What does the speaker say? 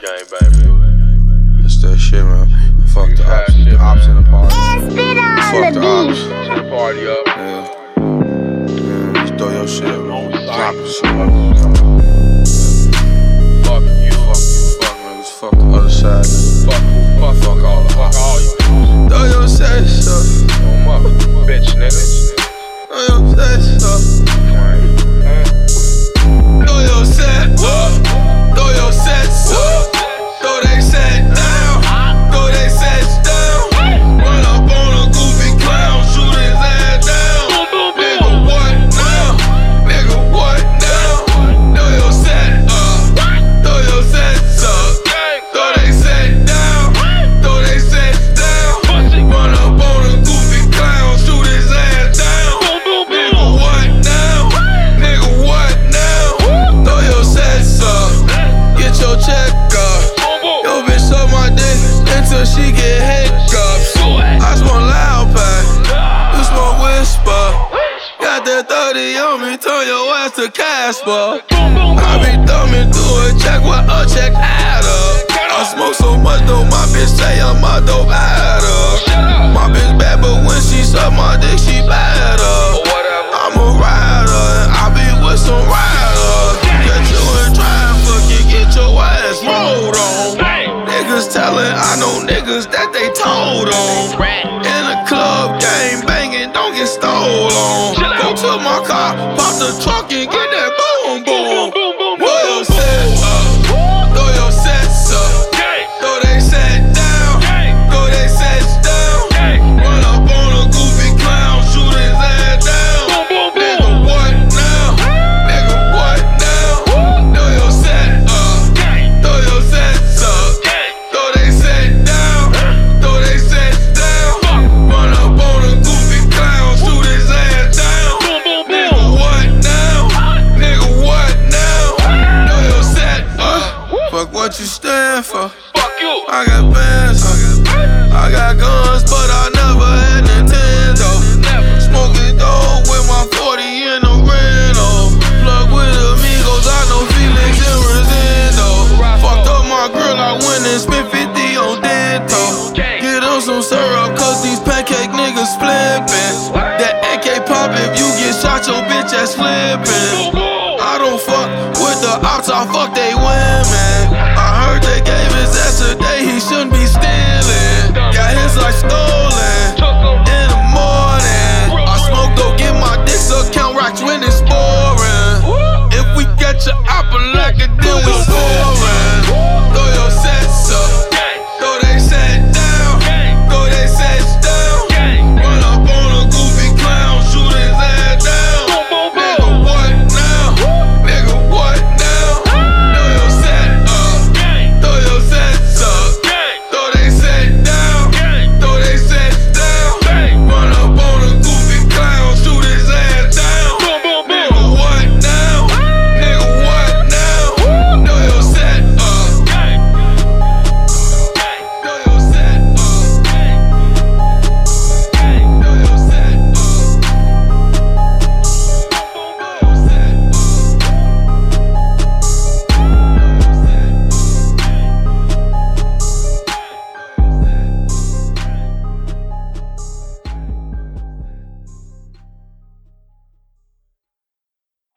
gang, baby. It's that shit, man. Fuck the ops. The ops in the party. Fuck the ops. Turn the party up. Yeah. Just throw your shit up. Drop your shit up. Fuck you. Fuck niggas. Fuck the other side, nigga. Fuck all you. Throw your sex up. Come up, bitch, nigga. Throw your sex up. Throw your set up. Throw your sets up. Throw they set down. Throw they sets down. Run up on a goofy clown. Shoot his ass down. Nigga, what now? Nigga, what now? Throw your set up. Throw your sets up. Throw they set down. Throw they sets down. Run up on a goofy clown. Shoot his ass down. Nigga, what now? Nigga, what now? Throw your sets up. Get your check up. Yo, bitch suck my dick until she get hiccups. I smoke loud pack, you smoke whisper. Got that 30 on me, turn your ass to Casper. I be thumbing through a check with a check adder. I smoke so much though, my bitch say I'm a dope adder. My bitch bad, but when she suck my dick, she badder. I'm a rider, and I be with some riders. Get you in traffic, you get your ass rolled on. Niggas tellin', I know niggas that they told on. In a club, game banging, don't get stole on. Go to my car, pop the trunk and get that boom boom. Throw your sets up, throw your sets up. Throw they set down, throw they sets down. Run up on a goofy clown, shoot his ass down. Nigga, what now? Nigga, what now? Throw your set up, throw your sets up. Throw they set down, throw they sets down. Run up on a goofy clown, shoot his ass down. Nigga, what now? Nigga, what now? Throw your set up. Fuck what you stand for. Fuck you. I got bands, I got guns, but I never had Nintendo. Smoking dope with my 40 in the Reno. Plug with amigos, I know Felix and Rosendo. Fucked up my grill, I went and spent 50 on Dento. Get on some syrup, cause these pancake niggas flippin'. That AK pop, if you get shot, your bitch ass flippin'. I don't fuck with the ops, I fuck they women. I heard they gave his ass a day, he shouldn't be stealing. Got his life stolen in the morning. I smoke though, get my dick sucked, count rocks when it's boring. If we get your apple like it, then we scoring.